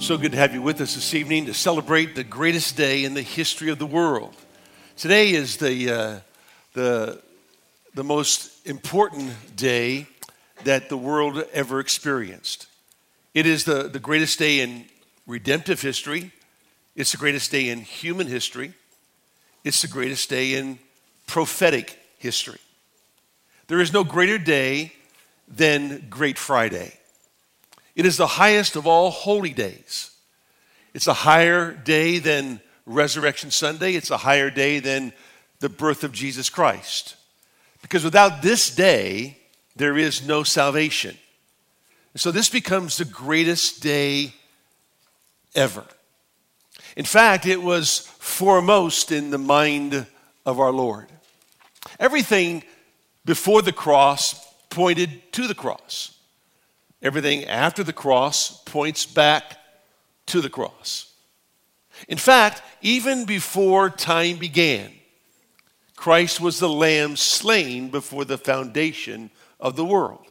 So good to have you with us this evening to celebrate the greatest day in the history of the world. Today is the most important day that the world ever experienced. It is the greatest day in redemptive history. It's the greatest day in human history. It's the greatest day in prophetic history. There is no greater day than Great Friday. It is the highest of all holy days. It's a higher day than Resurrection Sunday. It's a higher day than the birth of Jesus Christ. Because without this day, there is no salvation. And so this becomes the greatest day ever. In fact, it was foremost in the mind of our Lord. Everything before the cross pointed to the cross. Everything after the cross points back to the cross. In fact, even before time began, Christ was the lamb slain before the foundation of the world.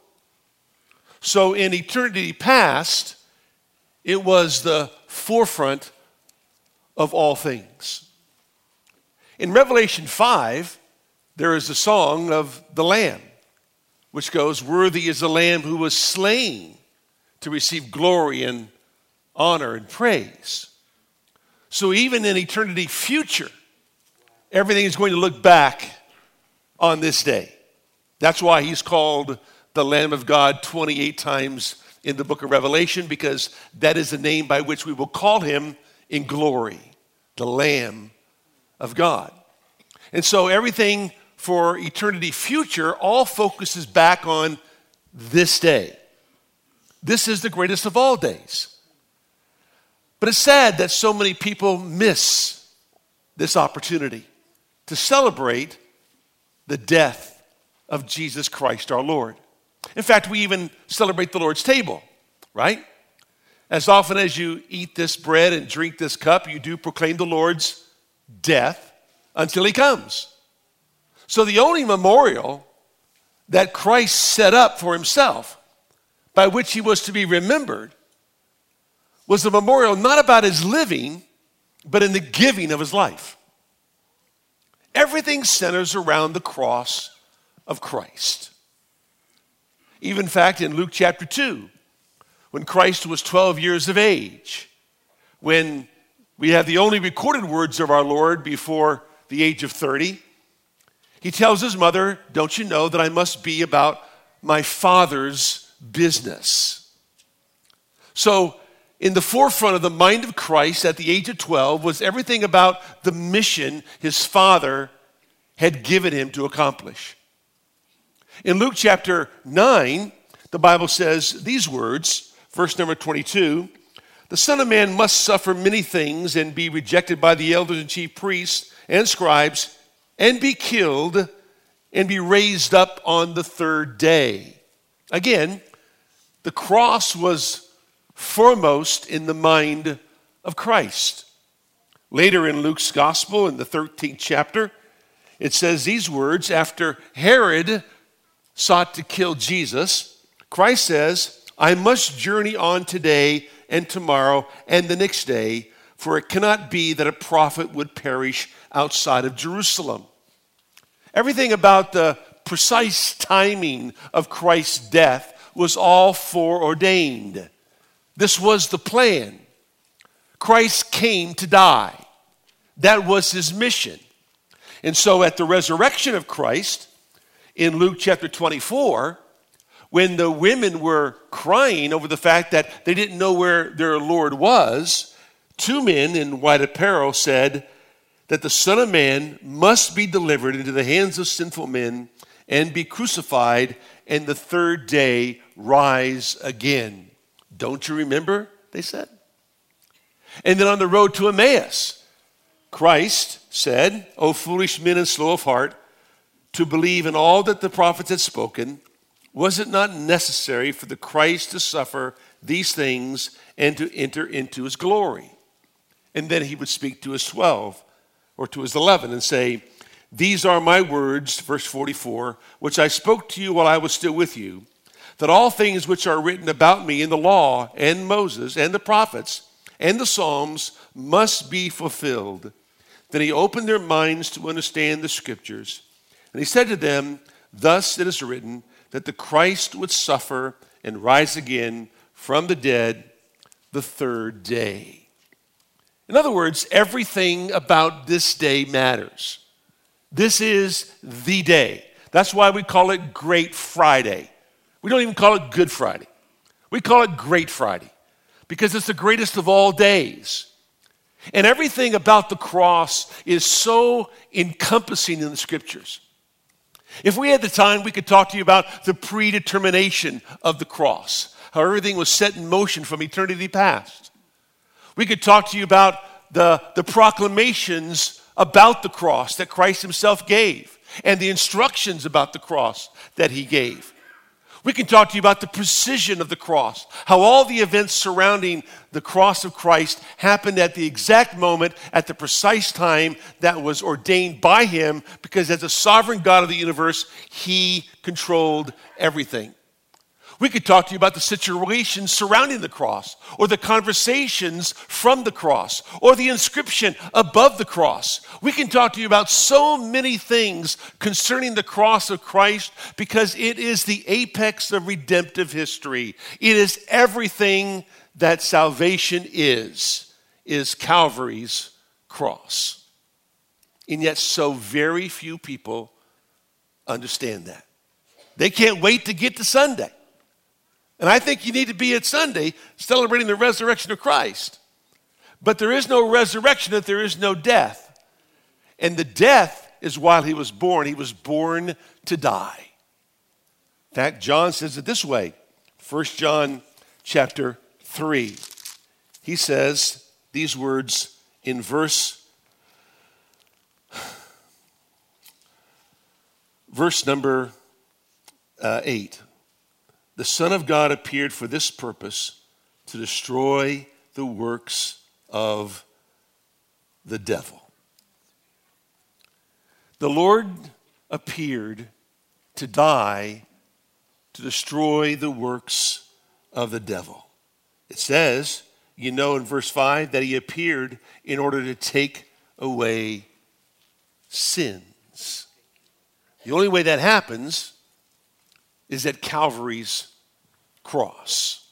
So in eternity past, it was the forefront of all things. In Revelation 5, there is a song of the Lamb, which goes, "Worthy is the Lamb who was slain to receive glory and honor and praise." So even in eternity future, everything is going to look back on this day. That's why he's called the Lamb of God 28 times in the book of Revelation, because that is the name by which we will call him in glory, the Lamb of God. And so everything for eternity future all focuses back on this day. This is the greatest of all days. But it's sad that so many people miss this opportunity to celebrate the death of Jesus Christ our Lord. In fact, we even celebrate the Lord's table, right? As often as you eat this bread and drink this cup, you do proclaim the Lord's death until he comes. So the only memorial that Christ set up for himself, by which he was to be remembered, was a memorial not about his living, but in the giving of his life. Everything centers around the cross of Christ. Even in fact, in Luke chapter 2, when Christ was 12 years of age, when we have the only recorded words of our Lord before the age of 30, he tells his mother, "Don't you know that I must be about my Father's business?" So, in the forefront of the mind of Christ at the age of 12 was everything about the mission his Father had given him to accomplish. In Luke chapter 9, the Bible says these words, verse number 22, "The Son of Man must suffer many things and be rejected by the elders and chief priests and scribes and be killed and be raised up on the third day." Again, the cross was foremost in the mind of Christ. Later in Luke's gospel, in the 13th chapter, it says these words, after Herod sought to kill Jesus, Christ says, "I must journey on today and tomorrow and the next day, for it cannot be that a prophet would perish outside of Jerusalem." Everything about the precise timing of Christ's death was all foreordained. This was the plan. Christ came to die. That was his mission. And so at the resurrection of Christ, in Luke chapter 24, when the women were crying over the fact that they didn't know where their Lord was, two men in white apparel said that the Son of Man must be delivered into the hands of sinful men and be crucified, and the third day rise again. "Don't you remember?" they said. And then on the road to Emmaus, Christ said, "O foolish men and slow of heart, to believe in all that the prophets had spoken, was it not necessary for the Christ to suffer these things and to enter into his glory?" And then he would speak to his 12 or to his 11 and say, "These are my words," verse 44, "which I spoke to you while I was still with you, that all things which are written about me in the law and Moses and the prophets and the Psalms must be fulfilled. Then he opened their minds to understand the scriptures. And he said to them, thus it is written, that the Christ would suffer and rise again from the dead the third day. In other words, everything about this day matters. This is the day. That's why we call it Great Friday. We don't even call it Good Friday. We call it Great Friday because it's the greatest of all days. And everything about the cross is so encompassing in the scriptures. If we had the time, we could talk to you about the predetermination of the cross, how everything was set in motion from eternity past. We could talk to you about the proclamations about the cross that Christ himself gave and the instructions about the cross that he gave. We can talk to you about the precision of the cross, how all the events surrounding the cross of Christ happened at the exact moment, at the precise time that was ordained by him, because as a sovereign God of the universe, he controlled everything. We could talk to you about the situations surrounding the cross, or the conversations from the cross, or the inscription above the cross. We can talk to you about so many things concerning the cross of Christ because it is the apex of redemptive history. It is everything that salvation is Calvary's cross. And yet so very few people understand that. They can't wait to get to Sunday. And I think you need to be at Sunday celebrating the resurrection of Christ. But there is no resurrection if there is no death. And the death is while he was born. He was born to die. In fact, John says it this way. 1 John chapter 3. He says these words in verse number 8. The Son of God appeared for this purpose, to destroy the works of the devil. The Lord appeared to die, to destroy the works of the devil. It says, you know, in verse 5, that he appeared in order to take away sins. The only way that happens is at Calvary's cross.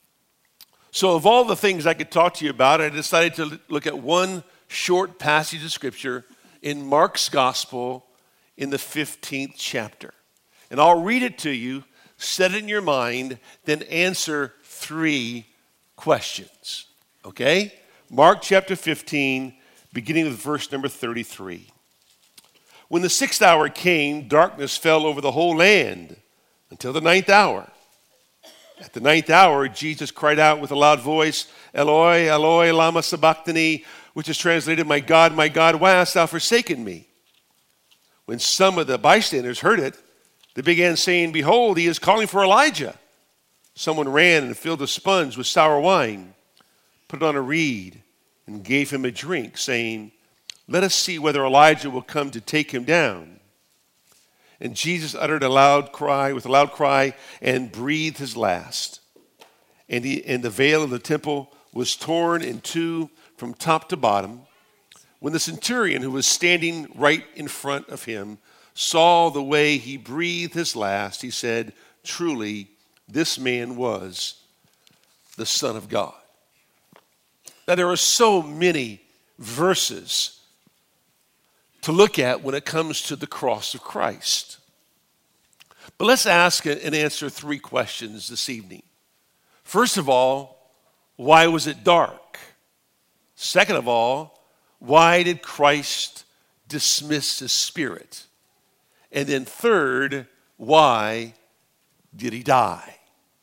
So of all the things I could talk to you about, I decided to look at one short passage of scripture in Mark's gospel in the 15th chapter. And I'll read it to you, set it in your mind, then answer 3 questions. Okay? Mark chapter 15, beginning with verse number 33. When the 6th hour came, darkness fell over the whole land until the 9th hour. At the 9th hour, Jesus cried out with a loud voice, Eloi, Eloi, lama sabachthani, which is translated, my God, why hast thou forsaken me? When some of the bystanders heard it, they began saying, behold, he is calling for Elijah. Someone ran and filled a sponge with sour wine, put it on a reed, and gave him a drink, saying, let us see whether Elijah will come to take him down. And Jesus uttered a loud cry, and breathed his last. And the veil of the temple was torn in two from top to bottom. When the centurion, who was standing right in front of him, saw the way he breathed his last, he said, truly, this man was the Son of God. Now, there are so many verses to look at when it comes to the cross of Christ. But let's ask and answer 3 questions this evening. First of all, why was it dark? Second of all, why did Christ dismiss his spirit? And then third, why did he die?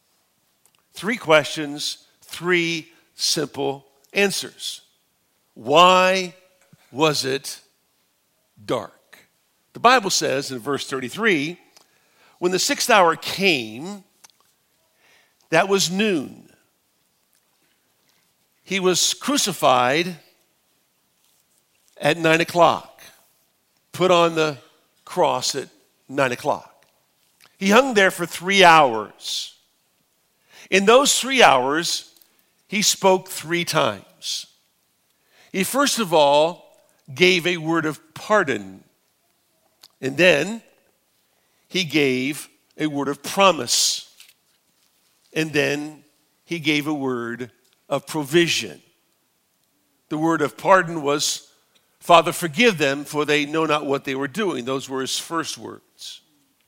3 questions, 3 simple answers. Why was it dark? The Bible says in verse 33, when the 6th hour came, that was noon. He was crucified at 9 o'clock, put on the cross at 9 o'clock. He hung there for 3 hours. In those 3 hours, he spoke 3 times. He first of all gave a word of pardon, and then he gave a word of promise, and then he gave a word of provision. The word of pardon was, "Father, forgive them, for they know not what they were doing." Those were his first words.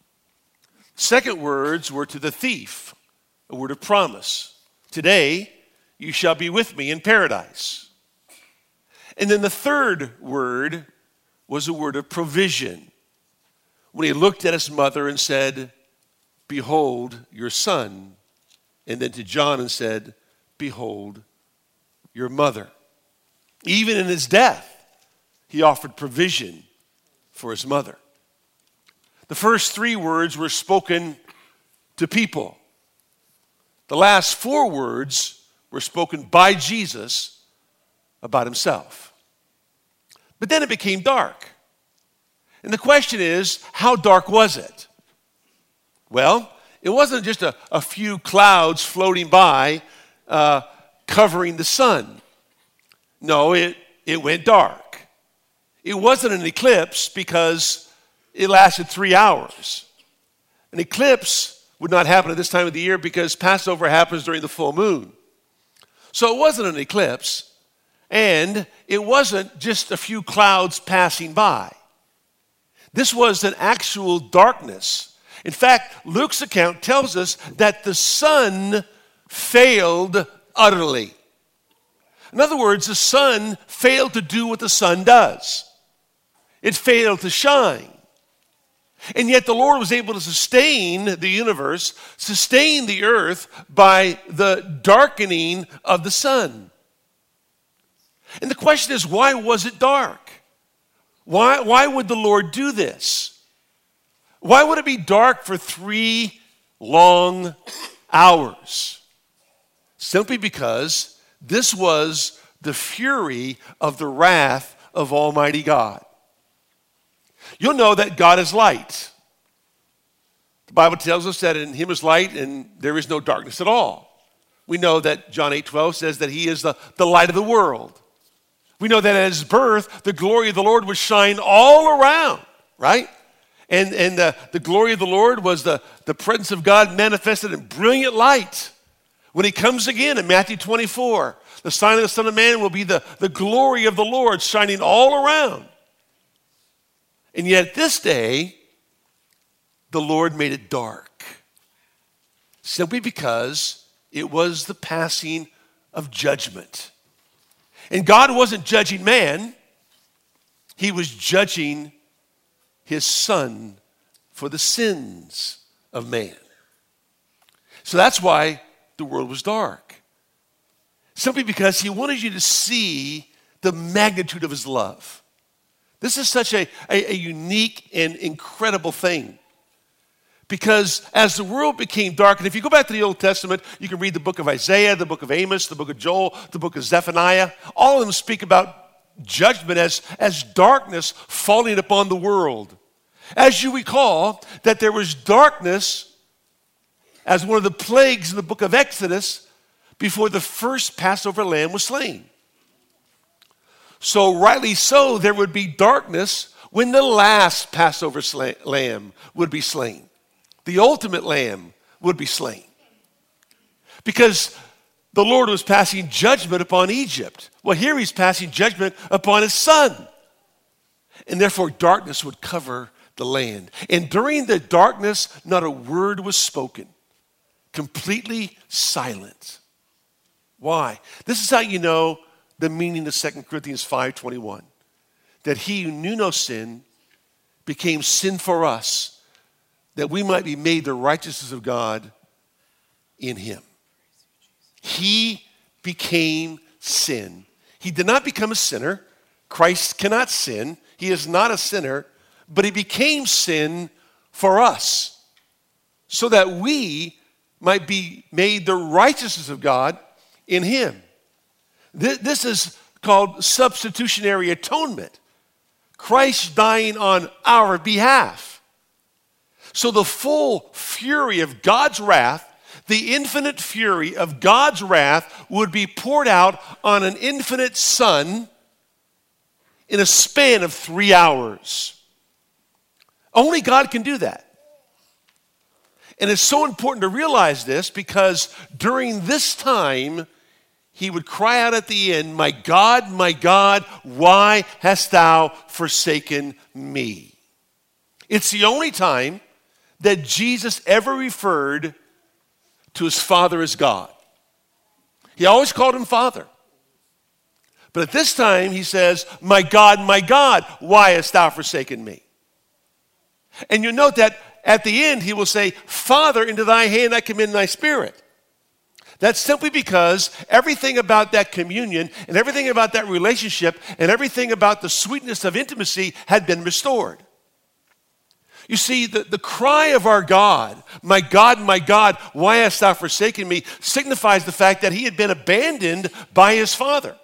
Second words were to the thief, a word of promise. "Today you shall be with me in paradise." And then the third word was a word of provision, when he looked at his mother and said, "Behold your son." And then to John and said, "Behold your mother." Even in his death, he offered provision for his mother. The first 3 words were spoken to people. The last 4 words were spoken by Jesus about himself. But then it became dark. And the question is, how dark was it? Well, it wasn't just a few clouds floating by covering the sun. No, it went dark. It wasn't an eclipse because it lasted 3 hours. An eclipse would not happen at this time of the year because Passover happens during the full moon. So it wasn't an eclipse, and it wasn't just a few clouds passing by. This was an actual darkness. In fact, Luke's account tells us that the sun failed utterly. In other words, the sun failed to do what the sun does. It failed to shine. And yet the Lord was able to sustain the universe, sustain the earth by the darkening of the sun. And the question is, why was it dark? Why would the Lord do this? Why would it be dark for 3 long hours? Simply because this was the fury of the wrath of Almighty God. You'll know that God is light. The Bible tells us that in him is light and there is no darkness at all. We know that John 8:12 says that he is the light of the world. We know that at his birth, the glory of the Lord would shine all around, right? And the glory of the Lord was the presence of God manifested in brilliant light. When he comes again in Matthew 24, the sign of the Son of Man will be the glory of the Lord shining all around. And yet this day, the Lord made it dark, simply because it was the passing of judgment. And God wasn't judging man, he was judging his Son for the sins of man. So that's why the world was dark. Simply because he wanted you to see the magnitude of his love. This is such a unique and incredible thing. Because as the world became dark, and if you go back to the Old Testament, you can read the book of Isaiah, the book of Amos, the book of Joel, the book of Zephaniah. All of them speak about judgment as darkness falling upon the world. As you recall, that there was darkness as one of the plagues in the book of Exodus before the first Passover lamb was slain. So rightly so, there would be darkness when the last Passover lamb would be slain. The ultimate lamb would be slain. Because the Lord was passing judgment upon Egypt. Well, here he's passing judgment upon his Son. And therefore darkness would cover the land. And during the darkness, not a word was spoken. Completely silent. Why? This is how you know the meaning of 2 Corinthians 5:21. That he who knew no sin became sin for us, that we might be made the righteousness of God in him. He became sin. He did not become a sinner. Christ cannot sin. He is not a sinner, but he became sin for us so that we might be made the righteousness of God in him. This is called substitutionary atonement. Christ dying on our behalf. So the full fury of God's wrath the infinite fury of God's wrath would be poured out on an infinite Son in a span of 3 hours. Only God can do that. And it's so important to realize this because during this time, he would cry out at the end, my God, why hast thou forsaken me? It's the only time that Jesus ever referred to his Father as God. He always called him Father. But at this time, he says, my God, why hast thou forsaken me? And you note that at the end, he will say, Father, into thy hand I commend thy spirit. That's simply because everything about that communion and everything about that relationship and everything about the sweetness of intimacy had been restored. You see, the cry of our God, my God, why hast thou forsaken me, signifies the fact that he had been abandoned by his Father.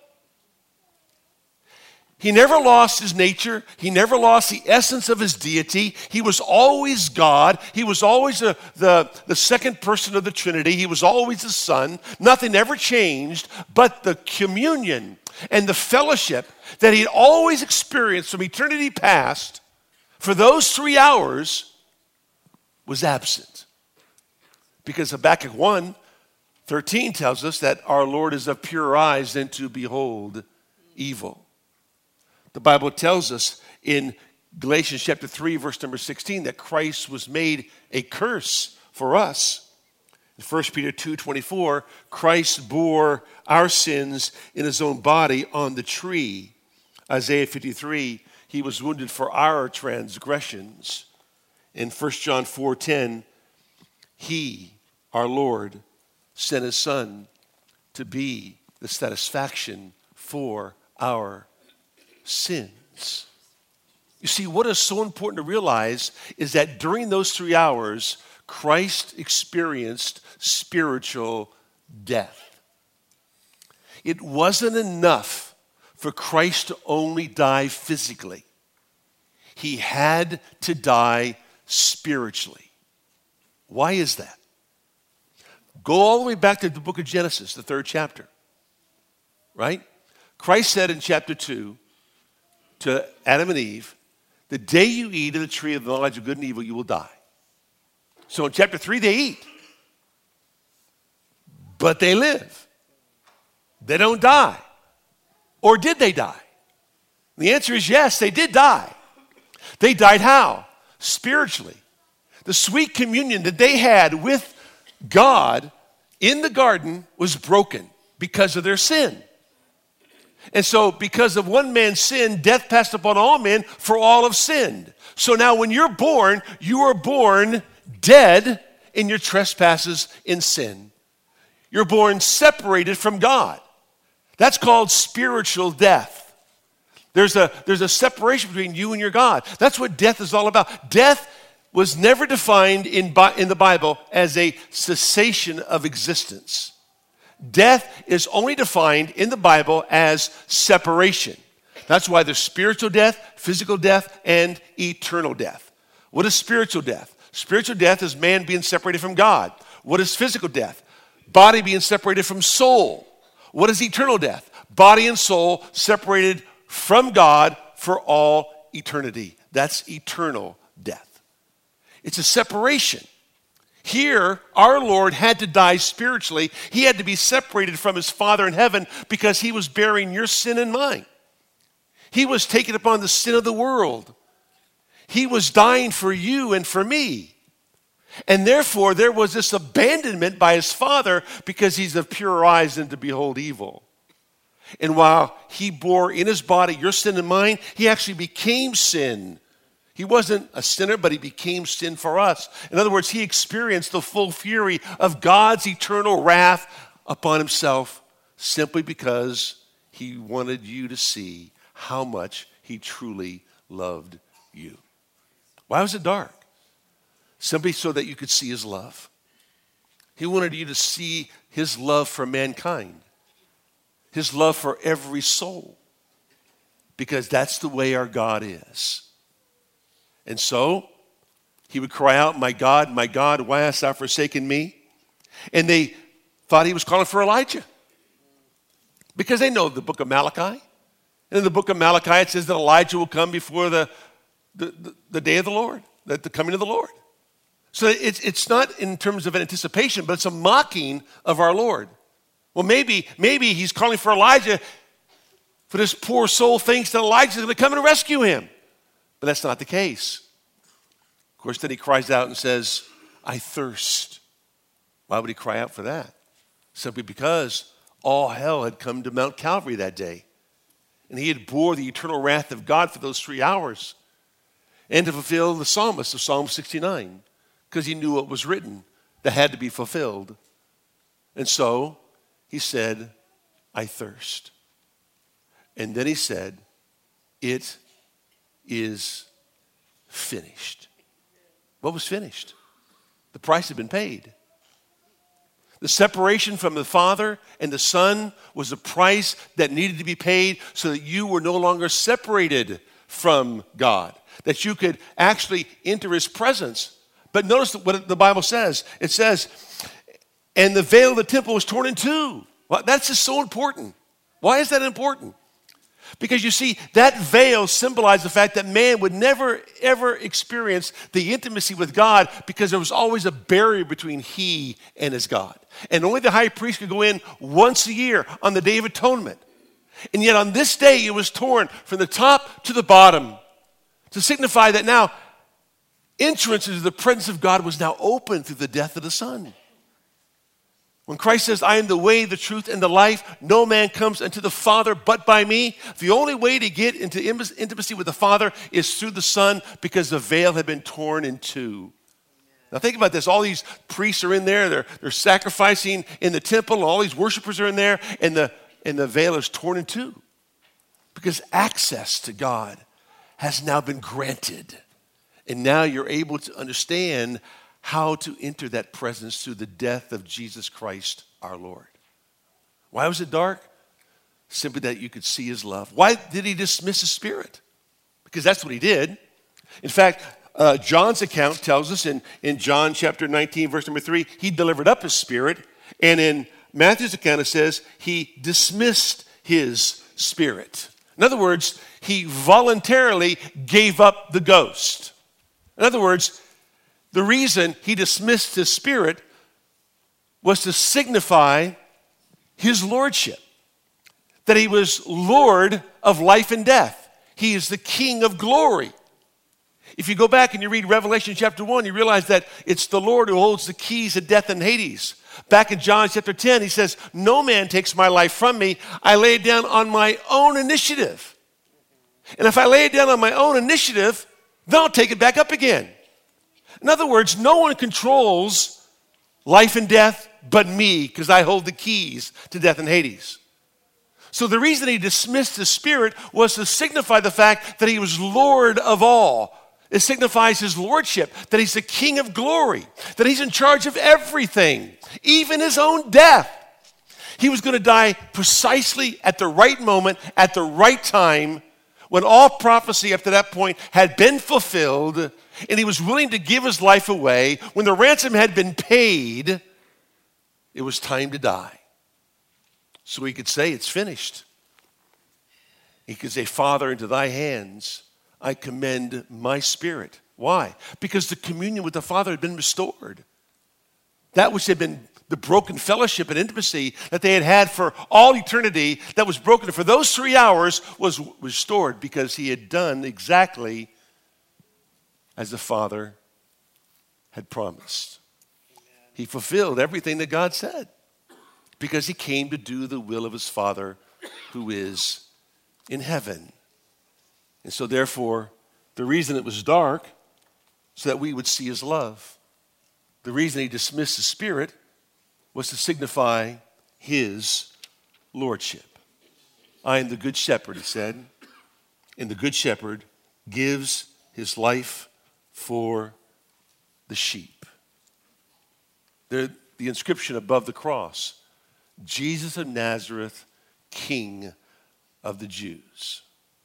He never lost his nature. He never lost the essence of his deity. He was always God. He was always the second person of the Trinity. He was always the Son. Nothing ever changed, but the communion and the fellowship that he'd always experienced from eternity past for those 3 hours was absent. Because Habakkuk 1:13 tells us that our Lord is of purer eyes than to behold evil. The Bible tells us in Galatians chapter 3, verse number 16, that Christ was made a curse for us. In 1 Peter 2:24, Christ bore our sins in his own body on the tree. Isaiah 53, he was wounded for our transgressions. In 1 John 4:10, he, our Lord, sent his Son to be the satisfaction for our sins. You see, what is so important to realize is that during those 3 hours, Christ experienced spiritual death. It wasn't enough for Christ to only die physically. He had to die spiritually. Why is that? Go all the way back to the book of Genesis, the 3rd chapter, right? Christ said in chapter 2, to Adam and Eve, the day you eat of the tree of the knowledge of good and evil, you will die. So in chapter 3, they eat. But they live. They don't die. Or did they die? The answer is yes, they did die. They died how? Spiritually. The sweet communion that they had with God in the garden was broken because of their sin. And so because of one man's sin, death passed upon all men, for all have sinned. So now when you're born, you are born dead in your trespasses in sin. You're born separated from God. That's called spiritual death. There's a separation between you and your God. That's what death is all about. Death was never defined in the Bible as a cessation of existence. Death is only defined in the Bible as separation. That's why there's spiritual death, physical death, and eternal death. What is spiritual death? Spiritual death is man being separated from God. What is physical death? Body being separated from soul. What is eternal death? Body and soul separated from God for all eternity. That's eternal death. It's a separation. Here, our Lord had to die spiritually. He had to be separated from his Father in heaven because he was bearing your sin and mine. He was taking upon the sin of the world. He was dying for you and for me. And therefore, there was this abandonment by his Father because he's of purer eyes than to behold evil. And while he bore in his body your sin and mine, he actually became sin. He wasn't a sinner, but he became sin for us. In other words, he experienced the full fury of God's eternal wrath upon himself simply because he wanted you to see how much he truly loved you. Why was it dark? Simply so that you could see his love. He wanted you to see his love for mankind, his love for every soul, because that's the way our God is. And so he would cry out, my God, why hast thou forsaken me? And they thought he was calling for Elijah because they know the book of Malachi. And in the book of Malachi, it says that Elijah will come before the day of the Lord, the coming of the Lord. So it's not in terms of an anticipation, but it's a mocking of our Lord. Well, maybe he's calling for Elijah, for this poor soul thinks that Elijah's going to come and rescue him. But that's not the case. Of course, then he cries out and says, I thirst. Why would he cry out for that? Simply because all hell had come to Mount Calvary that day. And he had bore the eternal wrath of God for those 3 hours. And to fulfill the psalmist of Psalm 69. Because he knew what was written that had to be fulfilled. And so he said, I thirst. And then he said, it is finished. What was finished? The price had been paid. The separation from the Father and the Son was a price that needed to be paid so that you were no longer separated from God, that you could actually enter his presence. But notice what the Bible says. It says, and the veil of the temple was torn in two. Well, that's just so important. Why is that important? Because you see, that veil symbolized the fact that man would never, ever experience the intimacy with God because there was always a barrier between he and his God. And only the high priest could go in once a year on the Day of Atonement. And yet on this day, it was torn from the top to the bottom to signify that now entrance into the presence of God was now open through the death of the Son. When Christ says, I am the way, the truth, and the life, no man comes unto the Father but by me. The only way to get into intimacy with the Father is through the Son because the veil had been torn in two. Now think about this. All these priests are in there. They're sacrificing in the temple. And all these worshipers are in there. And the veil is torn in two because access to God has now been granted. And now you're able to understand how to enter that presence through the death of Jesus Christ our Lord. Why was it dark? Simply that you could see his love. Why did he dismiss his spirit? Because that's what he did. In fact, John's account tells us in John chapter 19, verse number 3, he delivered up his spirit. And in Matthew's account, it says he dismissed his spirit. In other words, he voluntarily gave up the ghost. In other words, the reason he dismissed his spirit was to signify his lordship, that he was Lord of life and death. He is the King of glory. If you go back and you read Revelation chapter 1, you realize that it's the Lord who holds the keys of death and Hades. Back in John chapter 10, he says, no man takes my life from me. I lay it down on my own initiative. And if I lay it down on my own initiative, then I'll take it back up again. In other words, no one controls life and death but me because I hold the keys to death and Hades. So the reason he dismissed his spirit was to signify the fact that he was Lord of all. It signifies his lordship, that he's the King of glory, that he's in charge of everything, even his own death. He was going to die precisely at the right moment, at the right time, when all prophecy up to that point had been fulfilled, and he was willing to give his life away. When the ransom had been paid, it was time to die. So he could say, it's finished. He could say, Father, into thy hands I commend my spirit. Why? Because the communion with the Father had been restored. That which had been the broken fellowship and intimacy that they had had for all eternity, that was broken for those 3 hours, was restored because he had done exactly as the Father had promised. He fulfilled everything that God said because he came to do the will of his Father who is in heaven. And so therefore, the reason it was dark, so that we would see his love. The reason he dismissed the spirit was to signify his lordship. I am the good shepherd, he said, and the good shepherd gives his life for the sheep. The inscription above the cross, Jesus of Nazareth, King of the Jews.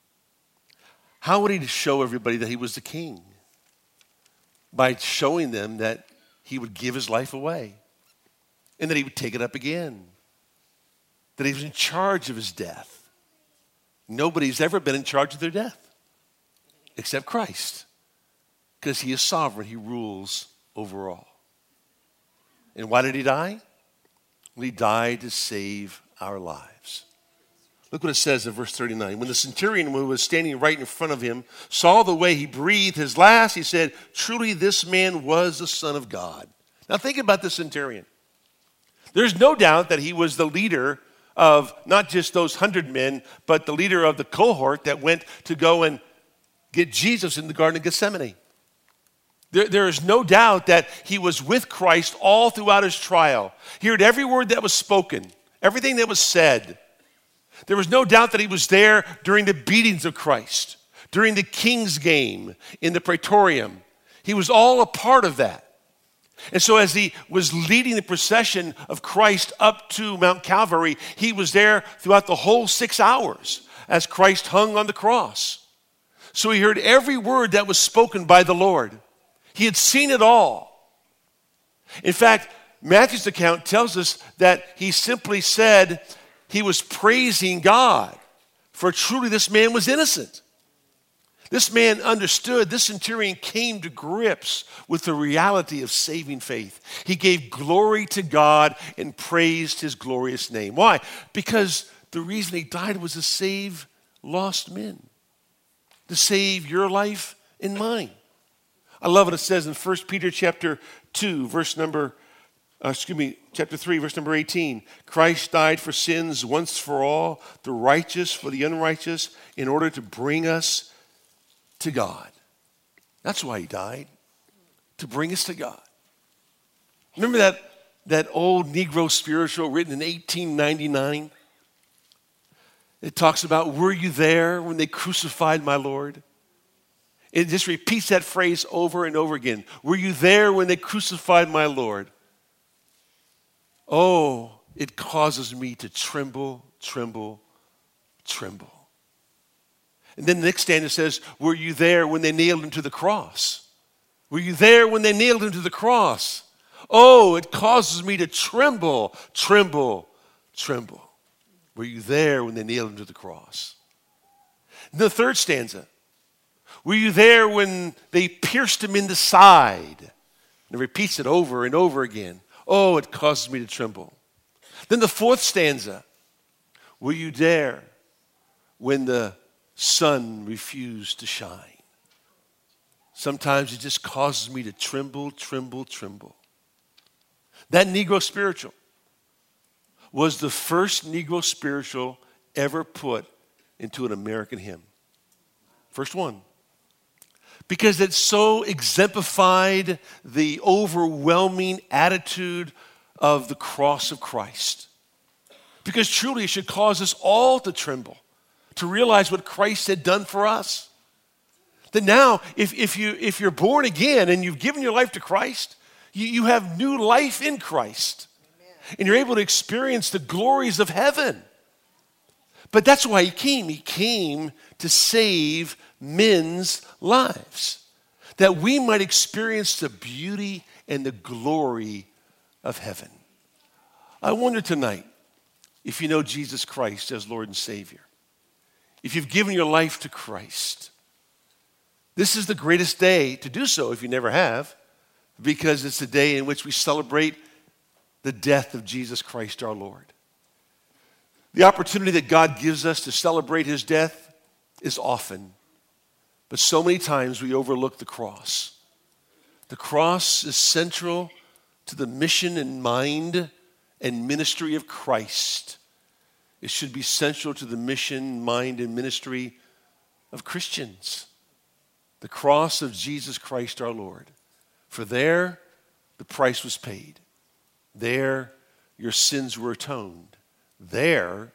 How would he show everybody that he was the king? By showing them that he would give his life away. and that he would take it up again, that he was in charge of his death. Nobody's ever been in charge of their death except Christ, because he is sovereign. He rules over all. And why did he die? Well, he died to save our lives. Look what it says in verse 39. When the centurion who was standing right in front of him saw the way he breathed his last, he said, truly this man was the Son of God. Now think about the centurion. There's no doubt that he was the leader of not just those 100 men, but the leader of the cohort that went to go and get Jesus in the Garden of Gethsemane. There is no doubt that he was with Christ all throughout his trial. He heard every word that was spoken, everything that was said. There was no doubt that he was there during the beatings of Christ, during the King's game in the Praetorium. He was all a part of that. And so as he was leading the procession of Christ up to Mount Calvary, he was there throughout the whole 6 hours as Christ hung on the cross. So he heard every word that was spoken by the Lord. He had seen it all. In fact, Matthew's account tells us that he simply said he was praising God, for truly this man was innocent. This man understood, this centurion came to grips with the reality of saving faith. He gave glory to God and praised his glorious name. Why? Because the reason he died was to save lost men, to save your life and mine. I love what it says in 1 Peter chapter 3, verse number 18. Christ died for sins once for all, the righteous for the unrighteous, in order to bring us to God. That's why he died, to bring us to God. Remember that old Negro spiritual written in 1899? It talks about, were you there when they crucified my Lord? It just repeats that phrase over and over again. Were you there when they crucified my Lord? Oh, it causes me to tremble, tremble, tremble. And then the next stanza says, were you there when they nailed him to the cross? Were you there when they nailed him to the cross? Oh, it causes me to tremble, tremble, tremble. Were you there when they nailed him to the cross? And the third stanza, were you there when they pierced him in the side? And it repeats it over and over again. Oh, it causes me to tremble. Then the fourth stanza, were you there when the sun refused to shine? Sometimes it just causes me to tremble, tremble, tremble. That Negro spiritual was the first Negro spiritual ever put into an American hymn. First one. Because it so exemplified the overwhelming attitude of the cross of Christ. Because truly it should cause us all to tremble, to realize what Christ had done for us. That now, if you're born again and you've given your life to Christ, you have new life in Christ. Amen. And you're able to experience the glories of heaven. But that's why he came. He came to save men's lives, that we might experience the beauty and the glory of heaven. I wonder tonight if you know Jesus Christ as Lord and Savior, if you've given your life to Christ. This is the greatest day to do so if you never have, because it's the day in which we celebrate the death of Jesus Christ our Lord. The opportunity that God gives us to celebrate his death is often, but so many times we overlook the cross. The cross is central to the mission and mind and ministry of Christ. It should be central to the mission, mind, and ministry of Christians. The cross of Jesus Christ our Lord. For there, the price was paid. There, your sins were atoned. There,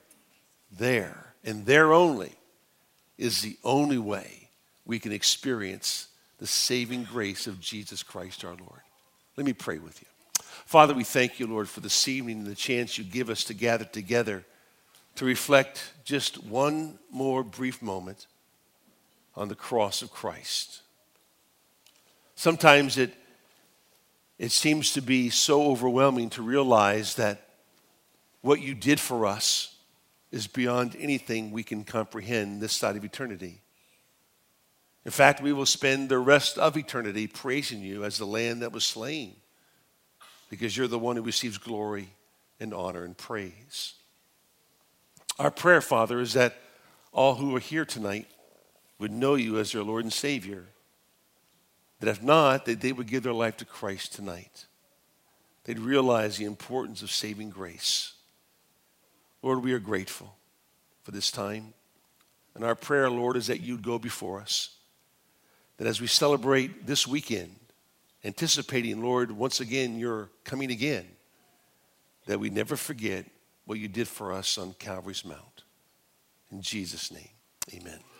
and there only is the only way we can experience the saving grace of Jesus Christ our Lord. Let me pray with you. Father, we thank you, Lord, for this evening and the chance you give us to gather together to reflect just one more brief moment on the cross of Christ. Sometimes it It seems to be so overwhelming to realize that what you did for us is beyond anything we can comprehend this side of eternity. In fact, we will spend the rest of eternity praising you as the Lamb that was slain, because you're the one who receives glory and honor and praise. Our prayer, Father, is that all who are here tonight would know you as their Lord and Savior. That if not, that they would give their life to Christ tonight. They'd realize the importance of saving grace. Lord, we are grateful for this time. And our prayer, Lord, is that you'd go before us. That as we celebrate this weekend, anticipating, Lord, once again, you're coming again, that we never forget what you did for us on Calvary's Mount. In Jesus' name, amen.